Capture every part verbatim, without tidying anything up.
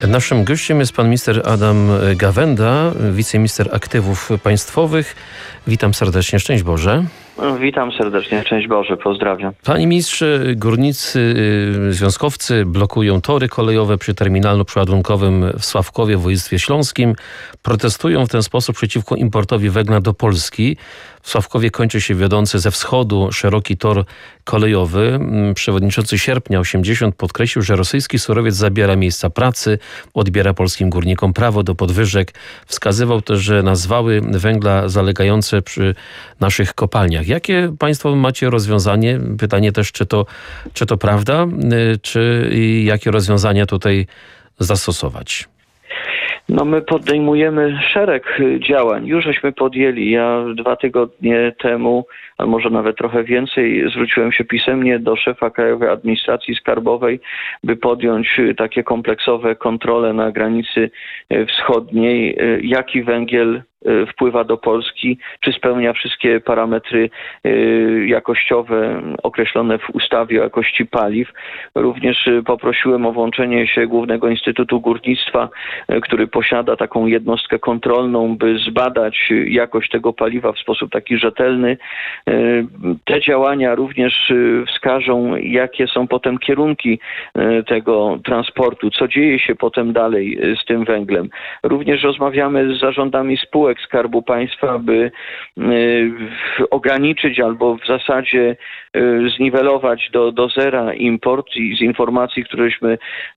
Naszym gościem jest pan minister Adam Gawęda, wiceminister aktywów państwowych. Witam serdecznie, szczęść Boże. Witam serdecznie, szczęść Boże, pozdrawiam. Panie ministrze, górnicy, związkowcy blokują tory kolejowe przy terminalu przeładunkowym w Sławkowie w województwie śląskim. Protestują w ten sposób przeciwko importowi węgla do Polski. W Sławkowie kończy się wiodący ze wschodu szeroki tor kolejowy. Przewodniczący Sierpnia osiemdziesiąt podkreślił, że rosyjski surowiec zabiera miejsca pracy, odbiera polskim górnikom prawo do podwyżek. Wskazywał też, że nazwały węgla zalegające przy naszych kopalniach. Jakie państwo macie rozwiązanie? Pytanie też, czy to, czy to prawda, czy jakie rozwiązania tutaj zastosować? No my podejmujemy szereg działań. Już żeśmy podjęli. Ja dwa tygodnie temu, a może nawet trochę więcej, zwróciłem się pisemnie do szefa Krajowej Administracji Skarbowej, by podjąć takie kompleksowe kontrole na granicy wschodniej, jaki węgiel wpływa do Polski, czy spełnia wszystkie parametry jakościowe określone w ustawie o jakości paliw. Również poprosiłem o włączenie się Głównego Instytutu Górnictwa, który posiada taką jednostkę kontrolną, by zbadać jakość tego paliwa w sposób taki rzetelny. Te działania również wskażą, jakie są potem kierunki tego transportu, co dzieje się potem dalej z tym węglem. Również rozmawiamy z zarządami spółek Skarbu Państwa, by y, ograniczyć albo w zasadzie y, zniwelować do, do zera import i z informacji, któreśmy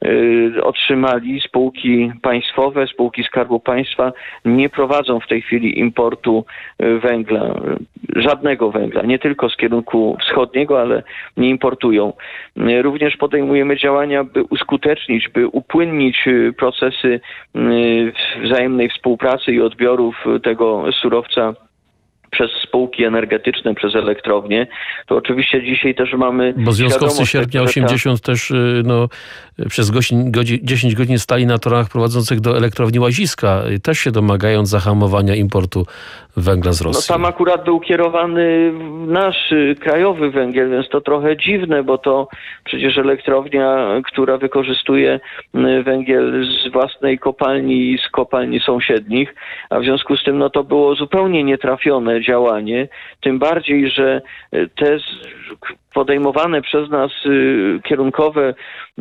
y, otrzymali, spółki państwowe, spółki Skarbu Państwa nie prowadzą w tej chwili importu y, węgla, żadnego węgla, nie tylko z kierunku wschodniego, ale nie importują. Y, również podejmujemy działania, by uskutecznić, by upłynnić y, procesy y, wzajemnej współpracy i odbiorów tego surowca przez spółki energetyczne, przez elektrownie, to oczywiście dzisiaj też mamy... Bo związkowcy Sierpnia osiemdziesiąt też no, przez dziesięć godzin stali na torach prowadzących do elektrowni Łaziska, też się domagając zahamowania importu węgla z Rosji. No tam akurat był kierowany nasz krajowy węgiel, więc to trochę dziwne, bo to przecież elektrownia, która wykorzystuje węgiel z własnej kopalni i z kopalni sąsiednich, a w związku z tym no to było zupełnie nietrafione działanie, tym bardziej, że te podejmowane przez nas kierunkowe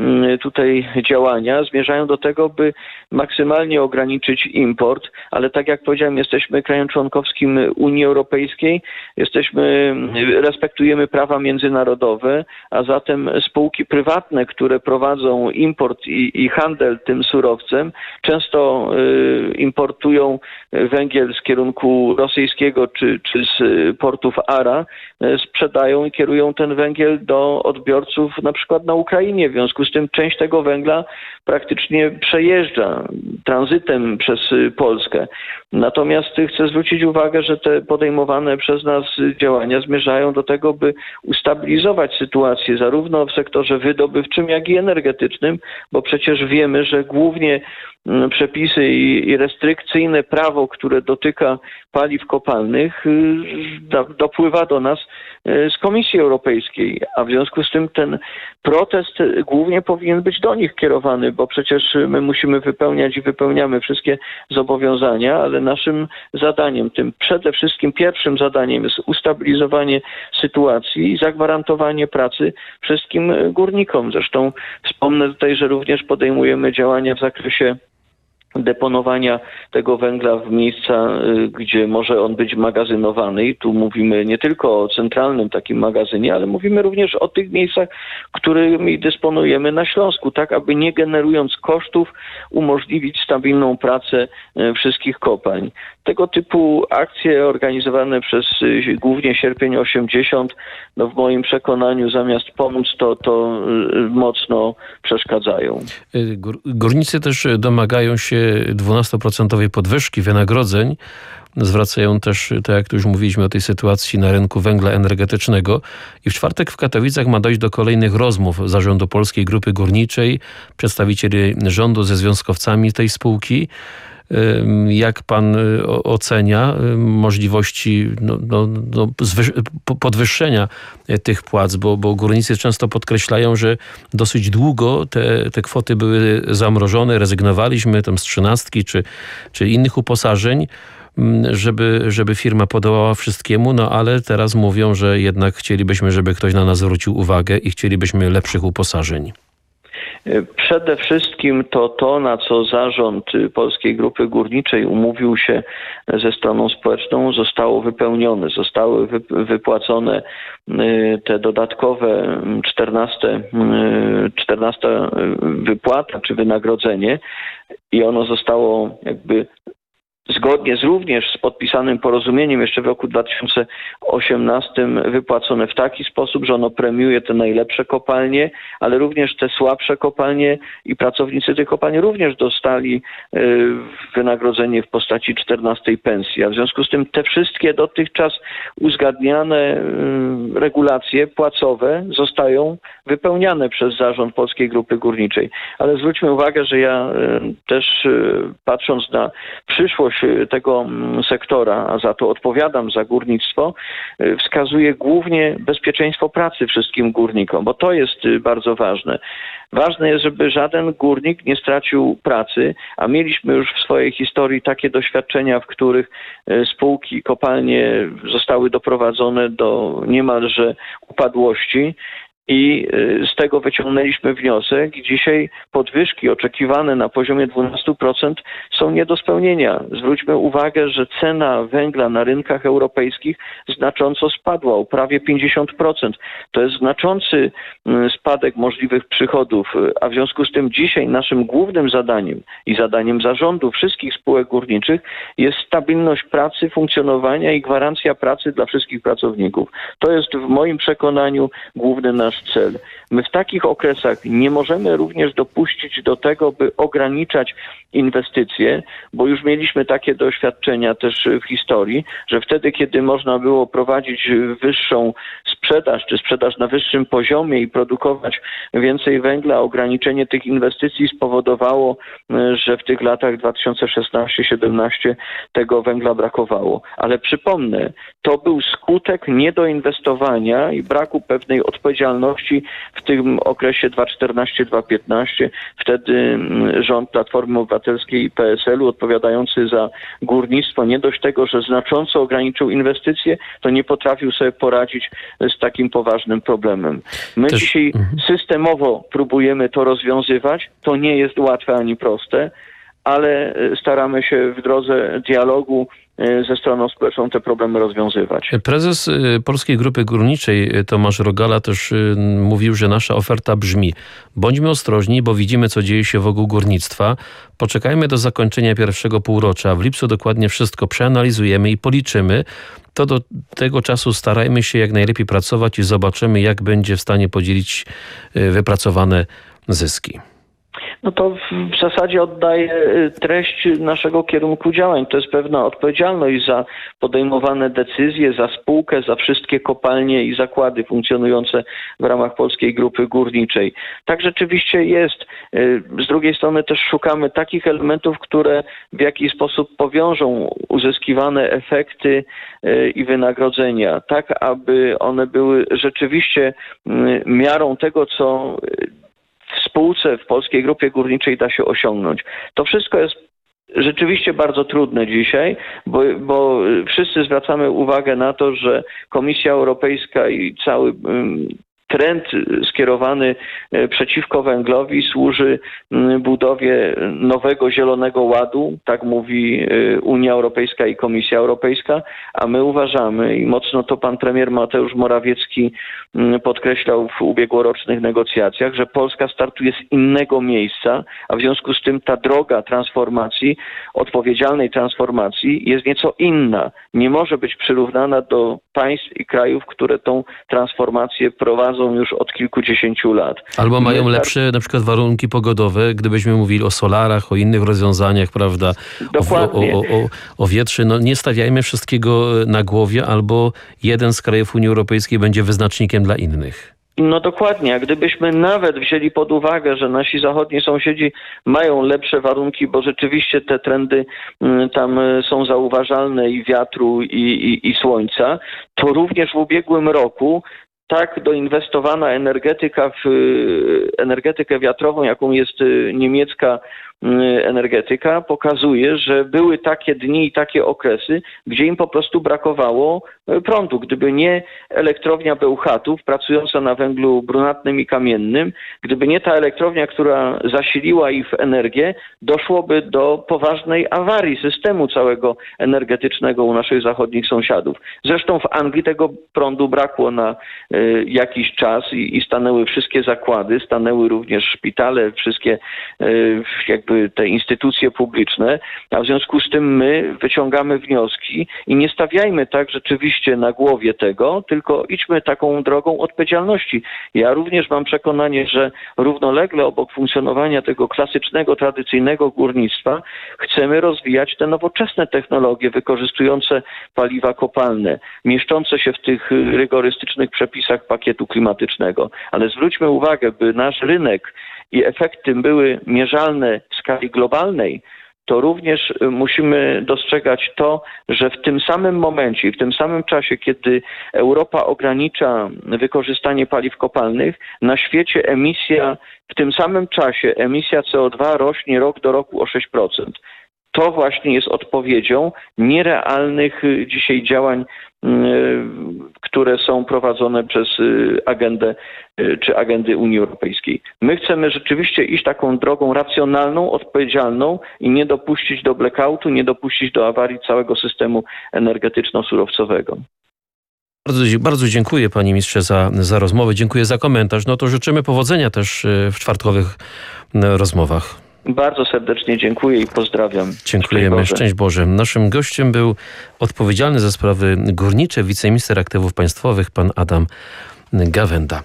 tutaj działania zmierzają do tego, by maksymalnie ograniczyć import, ale tak jak powiedziałem, jesteśmy krajem członkowskim Unii Europejskiej, jesteśmy, respektujemy prawa międzynarodowe, a zatem spółki prywatne, które prowadzą import i, i handel tym surowcem, często y, importują węgiel z kierunku rosyjskiego czy, czy z portów Ara, y, sprzedają i kierują ten węgiel do odbiorców na przykład na Ukrainie. W związku z tym część tego węgla praktycznie przejeżdża tranzytem przez Polskę. Natomiast chcę zwrócić uwagę, że te podejmowane przez nas działania zmierzają do tego, by ustabilizować sytuację zarówno w sektorze wydobywczym, jak i energetycznym, bo przecież wiemy, że głównie przepisy i restrykcyjne prawo, które dotyka paliw kopalnych, dopływa do nas z Komisji Europejskiej, a w związku z tym ten protest głównie powinien być do nich kierowany, bo przecież my musimy wypełniać i wypełniamy wszystkie zobowiązania, ale naszym zadaniem, tym przede wszystkim pierwszym zadaniem jest ustabilizowanie sytuacji i zagwarantowanie pracy wszystkim górnikom. Zresztą wspomnę tutaj, że również podejmujemy działania w zakresie deponowania tego węgla w miejsca, gdzie może on być magazynowany. I tu mówimy nie tylko o centralnym takim magazynie, ale mówimy również o tych miejscach, którymi dysponujemy na Śląsku, tak aby nie generując kosztów umożliwić stabilną pracę wszystkich kopalń. Tego typu akcje organizowane przez głównie Sierpień osiemdziesiąt, no w moim przekonaniu zamiast pomóc, to, to mocno przeszkadzają. Górnicy też domagają się dwunastoprocentowej podwyżki wynagrodzeń. Zwracają też, tak jak tu już mówiliśmy, o tej sytuacji na rynku węgla energetycznego. I w czwartek w Katowicach ma dojść do kolejnych rozmów zarządu Polskiej Grupy Górniczej, przedstawicieli rządu ze związkowcami tej spółki. Jak pan ocenia możliwości no, no, no, podwyższenia tych płac, bo, bo górnicy często podkreślają, że dosyć długo te, te kwoty były zamrożone, rezygnowaliśmy tam z trzynastki czy, czy innych uposażeń, żeby, żeby firma podołała wszystkiemu, no ale teraz mówią, że jednak chcielibyśmy, żeby ktoś na nas zwrócił uwagę i chcielibyśmy lepszych uposażeń. Przede wszystkim to to, na co zarząd Polskiej Grupy Górniczej umówił się ze stroną społeczną, zostało wypełnione. Zostały wypłacone te dodatkowe czternaste, czternasta wypłata czy wynagrodzenie i ono zostało jakby zgodnie z również z podpisanym porozumieniem jeszcze w roku dwa tysiące osiemnastym wypłacone w taki sposób, że ono premiuje te najlepsze kopalnie, ale również te słabsze kopalnie i pracownicy tych kopalni również dostali wynagrodzenie w postaci czternastej pensji. A w związku z tym te wszystkie dotychczas uzgadniane regulacje płacowe zostają wypełniane przez zarząd Polskiej Grupy Górniczej. Ale zwróćmy uwagę, że ja też patrząc na przyszłość tego sektora, a za to odpowiadam za górnictwo, wskazuje głównie bezpieczeństwo pracy wszystkim górnikom, bo to jest bardzo ważne. Ważne jest, żeby żaden górnik nie stracił pracy, a mieliśmy już w swojej historii takie doświadczenia, w których spółki, kopalnie zostały doprowadzone do niemalże upadłości. I z tego wyciągnęliśmy wniosek i dzisiaj podwyżki oczekiwane na poziomie dwanaście procent są nie do spełnienia. Zwróćmy uwagę, że cena węgla na rynkach europejskich znacząco spadła o prawie pięćdziesiąt procent. To jest znaczący spadek możliwych przychodów, a w związku z tym dzisiaj naszym głównym zadaniem i zadaniem zarządu wszystkich spółek górniczych jest stabilność pracy, funkcjonowania i gwarancja pracy dla wszystkich pracowników. To jest w moim przekonaniu główny nasz cel. My w takich okresach nie możemy również dopuścić do tego, by ograniczać inwestycje, bo już mieliśmy takie doświadczenia też w historii, że wtedy, kiedy można było prowadzić wyższą sprzedaż, czy sprzedaż na wyższym poziomie i produkować więcej węgla, ograniczenie tych inwestycji spowodowało, że w tych latach dwa tysiące szesnasty siedemnasty tego węgla brakowało. Ale przypomnę, to był skutek niedoinwestowania i braku pewnej odpowiedzialności w tym okresie dwa tysiące czternasty dwa tysiące piętnasty. Wtedy rząd Platformy Obywatelskiej i P S L u odpowiadający za górnictwo nie dość tego, że znacząco ograniczył inwestycje, to nie potrafił sobie poradzić z takim poważnym problemem. My Też... dzisiaj systemowo próbujemy to rozwiązywać. To nie jest łatwe ani proste, ale staramy się w drodze dialogu ze stroną społeczną te problemy rozwiązywać. Prezes Polskiej Grupy Górniczej Tomasz Rogala też mówił, że nasza oferta brzmi: bądźmy ostrożni, bo widzimy, co dzieje się wokół górnictwa. Poczekajmy do zakończenia pierwszego półrocza. W lipcu dokładnie wszystko przeanalizujemy i policzymy. To do tego czasu starajmy się jak najlepiej pracować i zobaczymy, jak będzie w stanie podzielić wypracowane zyski. No to w zasadzie oddaje treść naszego kierunku działań. To jest pewna odpowiedzialność za podejmowane decyzje, za spółkę, za wszystkie kopalnie i zakłady funkcjonujące w ramach Polskiej Grupy Górniczej. Tak rzeczywiście jest. Z drugiej strony też szukamy takich elementów, które w jakiś sposób powiążą uzyskiwane efekty i wynagrodzenia, tak aby one były rzeczywiście miarą tego, co w spółce, w Polskiej Grupie Górniczej da się osiągnąć. To wszystko jest rzeczywiście bardzo trudne dzisiaj, bo, bo wszyscy zwracamy uwagę na to, że Komisja Europejska i cały trend skierowany przeciwko węglowi służy budowie nowego Zielonego Ładu, tak mówi Unia Europejska i Komisja Europejska, a my uważamy, i mocno to pan premier Mateusz Morawiecki podkreślał w ubiegłorocznych negocjacjach, że Polska startuje z innego miejsca, a w związku z tym ta droga transformacji, odpowiedzialnej transformacji jest nieco inna. Nie może być przyrównana do państw i krajów, które tą transformację prowadzą już od kilkudziesięciu lat. Albo mają lepsze na przykład warunki pogodowe, gdybyśmy mówili o solarach, o innych rozwiązaniach, prawda? Dokładnie. O, o, o, o wietrze. No nie stawiajmy wszystkiego na głowie, albo jeden z krajów Unii Europejskiej będzie wyznacznikiem dla innych. No dokładnie, a gdybyśmy nawet wzięli pod uwagę, że nasi zachodni sąsiedzi mają lepsze warunki, bo rzeczywiście te trendy tam są zauważalne i wiatru, i, i, i słońca, to również w ubiegłym roku tak doinwestowana energetyka w energetykę wiatrową, jaką jest niemiecka energetyka, pokazuje, że były takie dni i takie okresy, gdzie im po prostu brakowało prądu. Gdyby nie elektrownia Bełchatów pracująca na węglu brunatnym i kamiennym, gdyby nie ta elektrownia, która zasiliła ich w energię, doszłoby do poważnej awarii systemu całego energetycznego u naszych zachodnich sąsiadów. Zresztą w Anglii tego prądu brakło na y, jakiś czas i, i stanęły wszystkie zakłady, stanęły również szpitale, wszystkie y, jakby te instytucje publiczne, a w związku z tym my wyciągamy wnioski i nie stawiajmy tak rzeczywiście na głowie tego, tylko idźmy taką drogą odpowiedzialności. Ja również mam przekonanie, że równolegle obok funkcjonowania tego klasycznego, tradycyjnego górnictwa chcemy rozwijać te nowoczesne technologie wykorzystujące paliwa kopalne, mieszczące się w tych rygorystycznych przepisach pakietu klimatycznego. Ale zwróćmy uwagę, by nasz rynek i efekty były mierzalne w skali globalnej, to również musimy dostrzegać to, że w tym samym momencie i w tym samym czasie, kiedy Europa ogranicza wykorzystanie paliw kopalnych, na świecie emisja, w tym samym czasie emisja C O dwa rośnie rok do roku o sześć procent. To właśnie jest odpowiedzią nierealnych dzisiaj działań, które są prowadzone przez agendę czy agendy Unii Europejskiej. My chcemy rzeczywiście iść taką drogą racjonalną, odpowiedzialną i nie dopuścić do blackoutu, nie dopuścić do awarii całego systemu energetyczno-surowcowego. Bardzo, bardzo dziękuję panie ministrze za, za rozmowę, dziękuję za komentarz. No to życzymy powodzenia też w czwartkowych rozmowach. Bardzo serdecznie dziękuję i pozdrawiam. Dziękujemy. Szczęść Boże. Naszym gościem był odpowiedzialny za sprawy górnicze wiceminister aktywów państwowych pan Adam Gawenda.